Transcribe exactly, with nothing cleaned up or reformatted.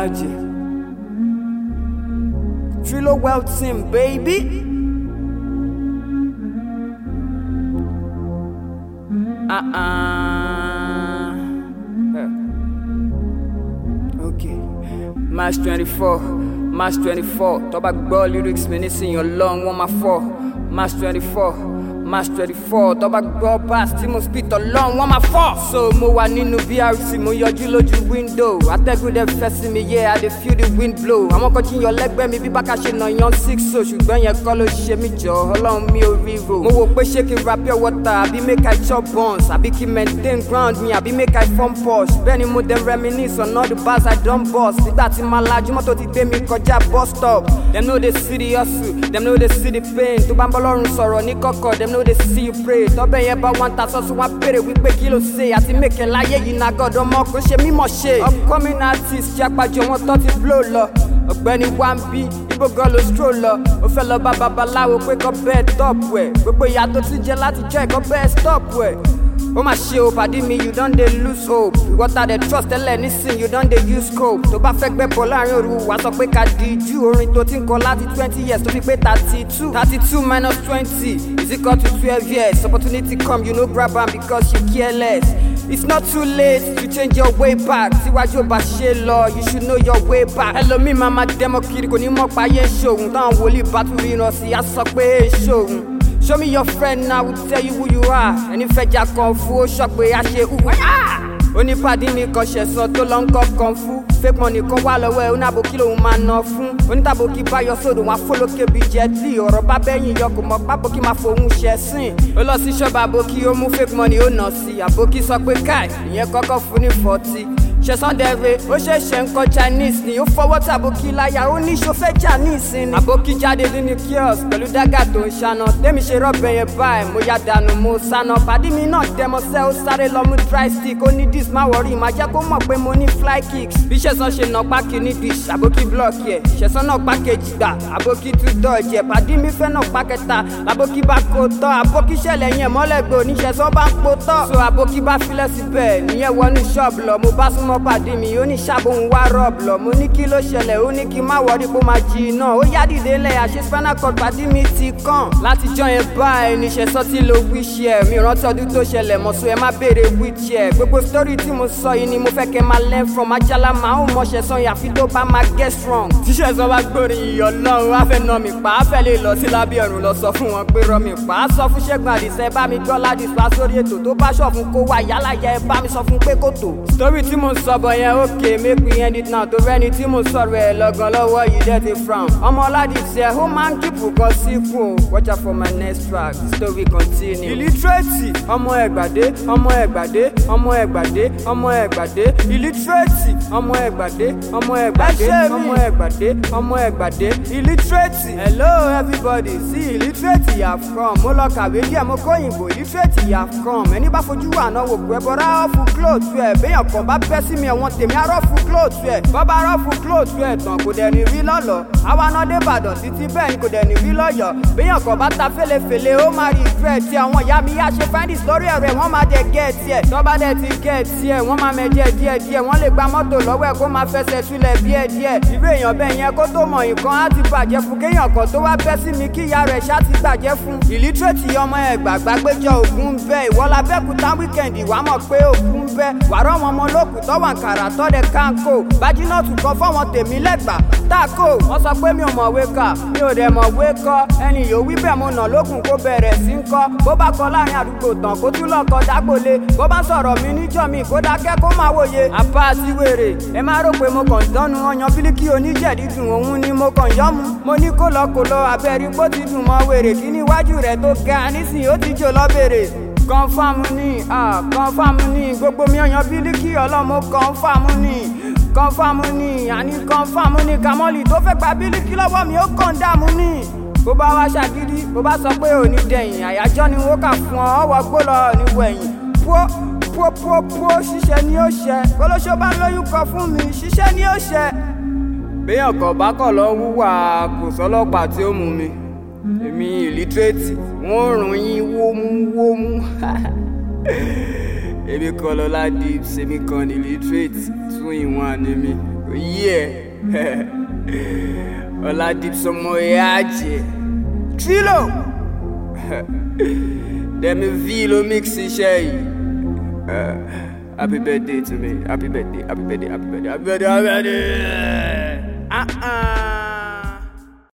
Alaji. Philo Well Team, baby. Uh-uh. Okay. March twenty-four. March twenty-four. Tó bá gbọ́ lyrics mi nísìnyí Ọlọ́run wọ́n máa fọ́. March twenty-four. March twenty-four. Tó bá gbọ́ bass tí mo spit Ọlọ́run wọ́n máa fọ́. So mo wà nínú B R C mo yọjú lójú window. Atẹ́gùn dẹ̀ fẹ́ sí mi, yeah, I dey feel the wind blow. Àwọn kan jíyàn lẹ́gbẹ́ mi bí bákà ṣe nà yan six so ṣùgbọ́n yẹn kọ́ ló ṣe mí jọ Ọlọ́run mi ò ríro. Mo wò pé ṣé kí n ra pure water àbí make I chop buns àbí kí n maintain ground mi àbí make I form posh. Bẹ́ẹ̀ni mo dey reminisce on all the bars I don bust. Nígbà tí màá lajú mọ́tò ti gbé mi kọjá bus stop. Dem no dey see the hustle, dem no dey see the pain. Tó bá ń bọ́ lọ́rùn sọ̀rọ̀ ní kọ̀kọ̀, dem no dey see you pray. Tọ́bẹ̀ yẹn bá wọn ta sọ́sọ́ wọn béèrè wípé kí ló ṣe àti mèkè láyé yìí náà gọ́dọ̀ mọ́ kó ṣe mímọ̀ ṣe. Upcoming artist ṣe àpàjọ wọn tó ti blow lọ. Ọ̀gbẹ́ni Wambi ibo gan ló stroll lọ. Ó fẹ́ lọ bá babaláwo pé kọ́ bẹ́ẹ̀ top ẹ̀. Gbogbo ìyá tó ti jẹ láti jẹ́ ẹ̀kọ́ bẹ́ẹ̀ stop ẹ̀. Ó mà ṣe o pàdé mi you don dey lose hope. Ìwọ́ta dey trust tẹ́lẹ̀ nísìn you don dey use cope. Tó bá fẹ́ gbẹ́bọ̀ láàrin òru wá sọ pé ká di jù. Orin tó ti ń kọ láti twenty years tó fi pé thirty two. thirty two minus twenty is equal to twelve years. Opportunity come you no grab am because you care less. It's not too late to change your way back. Síwájú ọba ṣe lọ, you should know your way back. Ẹlòmíì máa ma dẹ́mọ̀ kiri kò ní mọ̀ páyé ṣòun. Táwọn wòlíì bá tún ríran sí, á sọ pé ṣòun. Show me your friend now, will tell you who you are. Ẹni fẹjà kan fún ó sọ pé a ṣe hùwà. Onípàdé mi kan ṣẹ̀sán tó lọ ń kọ́ kan fún. Fake money kan wà lọ́wọ́ ẹ̀ oníàbòkí lòun máa ná fún. Onítàbòkí bá yọ sódò wọn afólókè bíi jẹ́tì. Ọ̀rọ̀ bá bẹ́yìn yọ kò mọ̀ pábòkí máa fòun ṣẹ̀sìn. Ó lọ sí ṣọ́ọ̀bù àbòkí ó mú fake money ó nà sí. Àbòkí sọ pé káì ìyẹn kọ́kọ́ fún ní forty. Ṣẹ̀sán dẹ̀rẹ̀ ó ṣẹ̀ṣẹ̀ ń kọ́ Chinese ni ó fọwọ́ tàbókí láyà ó ní ṣòfẹ́ Chinese ni. Àbókí jáde nínú kiosk pẹ̀lú dágà tó ń ṣáná. Tẹ́mi ṣe rọ́bẹ̀ yẹn báyìí mo ya dànù mo sáná. Pàdé mi náà dẹmọsẹ́ ó sáré lọ mú dry stick. Ó ní dis má wọrí má jẹ́ kó mọ̀ pé mo ní fly kicks. Bí Ṣẹ̀sán ṣe nà pákí ní dish àbókí blọọkì ẹ̀. Ṣẹ̀sán náà pákéjì gbà àbókí tún dọ̀jì ẹ̀. Pàdé mi fẹ́ náà pákẹ́ta àbókí bá kó tọ́. Àbókí ṣẹlẹ̀ yẹn mọ́lẹ́gbẹ̀ oníṣẹ̀sán bá ń po tọ́. So àbókí bá filẹ̀ síbẹ̀ níyẹn wọnú ṣọ́ọ̀bù lọ. Mo bá súnmọ́ pàdé mi ó ní ṣàbòhùn wá rọ́ọ̀bù lọ. Mo ní kí ló ṣẹlẹ̀ ó ní kí n má wọrí kó máa jí iná. Ó yá dìde lẹ̀ àṣẹ spinal cord pàdé mi ti kàn. Láti jọ yẹn báyìí ní Ṣẹ̀sán tí lo wish ẹ̀. Mi rántí ọdún tó ṣẹlẹ̀ mọ̀ so ẹ má béèrè which ẹ̀. Gbogbo story tí mo sọ yìí ni mo fẹ́ kẹ́ máa learn from. Ajala máa ń mọ Ṣẹ̀sán yàfi tó bá máa get strong. Tí Ṣẹ̀sán bá gbórin iyọ̀ Ọlọ́run á fẹ́ nà mí pa. Á fẹ́ lè lọ sí lábẹ́ ọ̀run lọ sọ fún wọn pé rọ mi pa. Á sọ fún Ṣẹ́gun Àdìsẹ́ bá mi gbọ́ láti sọ sórí ètò tó bá ṣọ̀ fún kó wá yálà yẹ ẹ bá mi sọ fún pé kò tó. Story tí mo sọ bọ̀ yẹn okay make we end it now. Tó rẹ́ni tí mo sọ̀rọ̀ ẹ̀ lọ́gàn lọ́wọ́ yìí dẹ́ ti frown. Ọmọ Ọládìsẹ́ ó máa ń kíkù kan síkù. Watch out for my next track, the story continue. Illiterate ọmọ Ẹ̀gbàdé ọmọ Ẹ̀gbàdé ọmọ Ẹ̀gbàdé ọmọ Ẹ̀gbàdé illiterate ọmọ Ẹ̀gbàdé ọmọ Ẹ̀gbàdé ọmọ Ẹ̀gbàdé ọmọ Ẹ̀gbàdé illiterate. Hello everybody, see illiterate you have come. Mo lọ kàwé díẹ̀ mo kó òyìnbó illiterate you have come. Ẹni bá fojú wà náà wò pé bọ́dá ọ̀fù clothes ẹ̀. Béèyàn kan bá bẹ́ sí mi ẹ̀wọ̀n tèmi arọ́fù clothes ẹ̀. Bọ́bá arọ́fù clothes ẹ̀ tán kò dẹ̀ ní rí lọ́lọ́. Àwa náà dé Ìbàdàn títí bẹ́ẹ̀ ni kò dẹ̀ ní rí lọ́yọ̀. Béèyàn kan bá ta fèlèfèlè ó máa rí ìfẹ́ tí àwọn ìyá mi yá ṣe find it lórí ẹ̀rẹ̀ wọ́n máa dẹ̀ gẹ̀ẹ́tì ẹ̀. Tọ́ba dẹ̀ ti gẹ̀ẹ́tì ẹ̀ wọ́n máa mẹ́jẹ díẹ̀ díẹ̀. Wọ́n lè gba mọ́tò lọ́wọ́ ẹ̀ kó máa fẹsẹ̀ túlẹ̀ díẹ̀ díẹ̀. Irú èèyàn bẹ́ẹ̀ yẹn kó tó mọ̀ nǹkan á ti bàjẹ́ fún. Kéèyàn kan tó wá bẹ́ sí mi kí ìyá rẹ̀ ṣá ti gbàjẹ́ fún. Illiterate ọmọ Ẹ̀gbá gbàgbéjọ ògún bẹ́. Ìwọ́lá bẹ́kúta wíkẹ̀ndì wàá mọ̀ pé ògún bẹ́. Wàrọ̀ wọn ọmọ olókùn tọ́wọ̀ àǹkàrà tọ́dẹ kánkó. Bájínọ́ọ̀tù kan fọ́wọn tèmi lẹ́gbà. Táàkó wọ́n sọ pé mi ò mọ̀wé kà mi ò dẹ̀ mọ̀wé kọ́. Ẹni yóò wí bẹ́ẹ̀ mo nà lókun kó bẹ̀rẹ̀ sí ń kọ́. Bó bá kọ láàrin àdúgbò tán kó tún lọ kọ dágbòle. Bó bá sọ̀rọ̀ mi níjọ́ mi kó dákẹ́ kó máa wòye. Àpá àti wèrè ẹ má rò pé mo kàn dánu ọyàn bílíkì oníjẹ̀dí dùn òun ni mo kàn yọ́ mu. Mo ní kó lọ kó lọ abẹ́rí bó ti dùn mọ́ wèrè kí níwájú rẹ̀ tó ga nísìnyí ó ti jò lọ́bẹ̀rẹ̀. Kọ́nfàmù ni kọ́nfàmù ni gbogbo mi ọyàn bílíkì ọlọ́mọ kọ́nfàmù ni kọ́nfàmù ni àní kọ́nfàmù ni Kamọ́lì tó fẹ́ gba bílíkì lọ́wọ́ mi ó kàn dààmú ni. Bó bá wá ṣàgídí bó bá sọ pé òní dẹ̀yìn àyájọ́ ni wọ́n kà fún ọ ọwọ́ gbó lọ ní wẹ̀yìn. Pó pó pó pó ṣiṣẹ́ ni ó ṣẹ. Kólóṣó bá lóyún kọ fún mi ṣiṣẹ́ ni ó ṣẹ. Béèyàn kan bá kọ̀ lọ wúwà kò sọ́lọ́pàá tí ó mú mi. Èmi illiterate wọ́n rùn yín wómúwómú. Èmi kan Lọ́lá Dibs, èmi kan illiterate tún ìwọ̀n àní mi. Yeah. Ola deep some more yaje. Trilo. Demi Vilo mixi shay. Happy birthday to me. Happy birthday. Happy birthday. Happy birthday. Happy birthday. Happy birthday. Uh-uh.